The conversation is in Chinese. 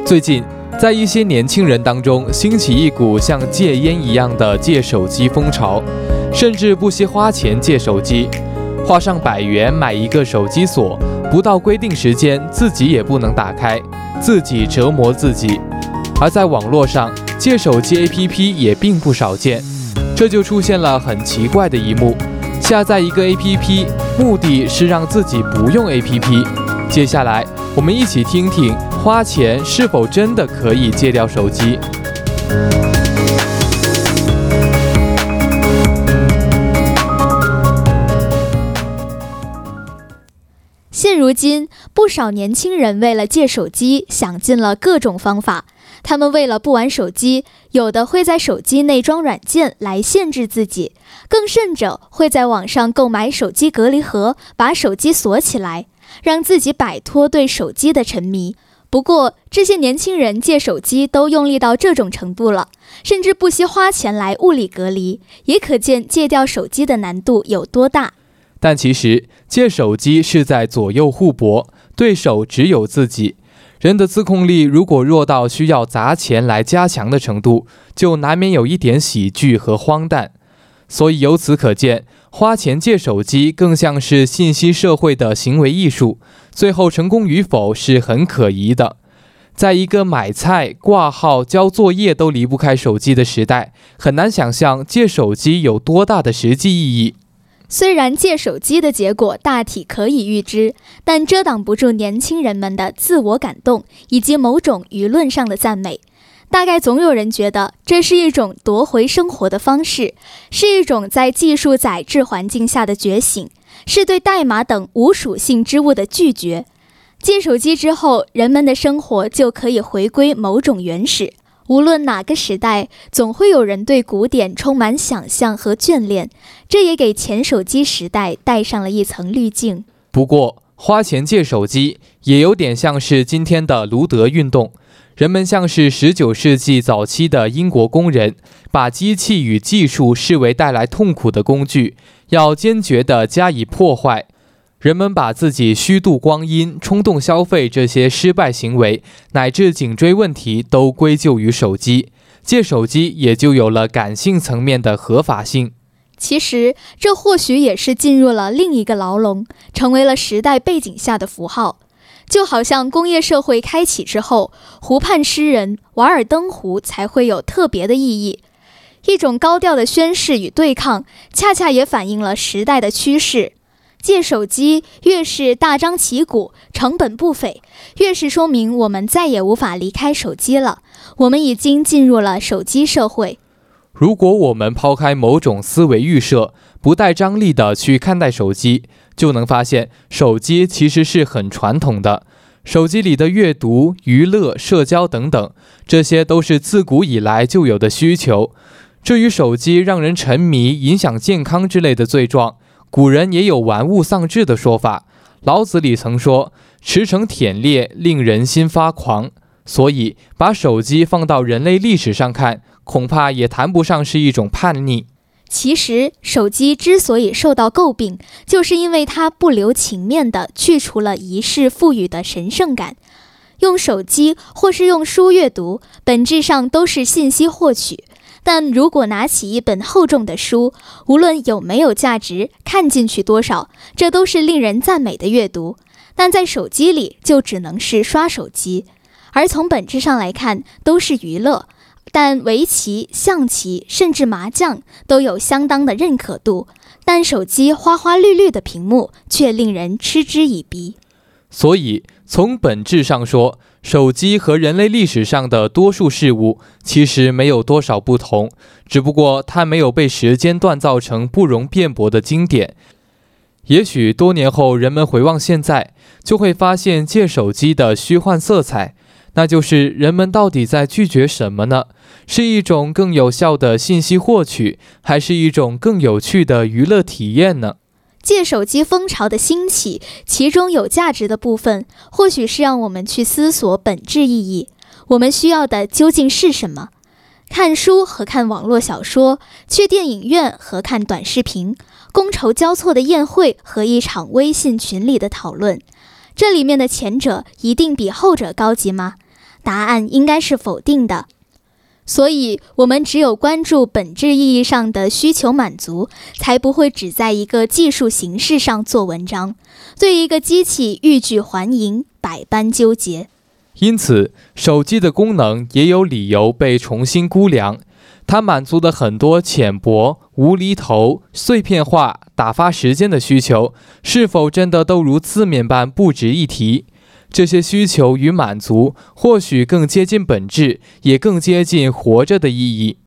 最近，在一些年轻人当中兴起一股像戒烟一样的戒手机风潮，甚至不惜花钱戒手机，花上100元买一个手机锁，不到规定时间自己也不能打开，自己折磨自己。而在网络上，戒手机 APP 也并不少见，这就出现了很奇怪的一幕：下载一个 APP， 目的是让自己不用 APP。接下来，我们一起听听花钱是否真的可以戒掉手机。 现如今，不少年轻人为了戒手机，想尽了各种方法。他们为了不玩手机，有的会在手机内装软件来限制自己，更甚者会在网上购买手机隔离盒，把手机锁起来，让自己摆脱对手机的沉迷。不过，这些年轻人戒手机都用力到这种程度了，甚至不惜花钱来物理隔离，也可见戒掉手机的难度有多大。 但其实，戒手机是在左右互搏，对手只有自己。人的自控力如果弱到需要砸钱来加强的程度，就难免有一点喜剧和荒诞。所以由此可见，花钱戒手机更像是信息社会的行为艺术，最后成功与否是很可疑的。在一个买菜、挂号、交作业都离不开手机的时代，很难想象戒手机有多大的实际意义。 虽然戒手机的结果大体可以预知，但遮挡不住年轻人们的自我感动以及某种舆论上的赞美。大概总有人觉得这是一种夺回生活的方式，是一种在技术载制环境下的觉醒，是对代码等无属性之物的拒绝。戒手机之后，人们的生活就可以回归某种原始。无论哪个时代，总会有人对古典充满想象和眷恋，这也给前手机时代带上了一层滤镜。 不过，花钱戒手机也有点像是今天的卢德运动。人们像是19世纪早期的英国工人，把机器与技术视为带来痛苦的工具，要坚决地加以破坏。人们把自己虚度光阴、冲动消费这些失败行为，乃至颈椎问题都归咎于手机，戒手机也就有了感性层面的合法性。 其实，这或许也是进入了另一个牢笼，成为了时代背景下的符号。就好像工业社会开启之后，湖畔诗人瓦尔登湖才会有特别的意义。一种高调的宣示与对抗，恰恰也反映了时代的趋势。戒手机越是大张旗鼓，成本不菲，越是说明我们再也无法离开手机了。我们已经进入了手机社会。 如果我们抛开某种思维预设，不带张力地去看待手机，就能发现手机其实是很传统的。手机里的阅读、娱乐、社交等等，这些都是自古以来就有的需求。至于手机让人沉迷、影响健康之类的罪状，古人也有玩物丧志的说法。老子里曾说：“驰骋舔猎，令人心发狂。”所以，把手机放到人类历史上看，恐怕也谈不上是一种叛逆。 其实，手机之所以受到诟病，就是因为它不留情面地去除了仪式赋予的神圣感。用手机或是用书阅读，本质上都是信息获取。但如果拿起一本厚重的书，无论有没有价值，看进去多少，这都是令人赞美的阅读。但在手机里，就只能是刷手机。而从本质上来看，都是娱乐。但围棋、象棋甚至麻将都有相当的认可度，但手机花花绿绿的屏幕却令人嗤之以鼻。 所以，从本质上说，手机和人类历史上的多数事物其实没有多少不同，只不过它没有被时间锻造成不容辩驳的经典。也许多年后人们回望现在，就会发现戒手机的虚幻色彩，那就是人们到底在拒绝什么呢？是一种更有效的信息获取，还是一种更有趣的娱乐体验呢？ 戒手机风潮的兴起，其中有价值的部分，或许是让我们去思索本质意义。我们需要的究竟是什么？看书和看网络小说，去电影院和看短视频，觥筹交错的宴会和一场微信群里的讨论，这里面的前者一定比后者高级吗？ 答案应该是否定的。所以，我们只有关注本质意义上的需求满足，才不会只在一个技术形式上做文章，对一个机器欲拒还迎，百般纠结。 因此，手机的功能也有理由被重新估量。它满足的很多浅薄、无厘头、碎片化、打发时间的需求，是否真的都如字面般不值一提？这些需求与满足或许更接近本质，也更接近活着的意义。